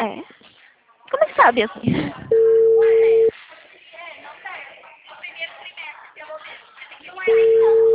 É? Como é que sabe assim? Não é nem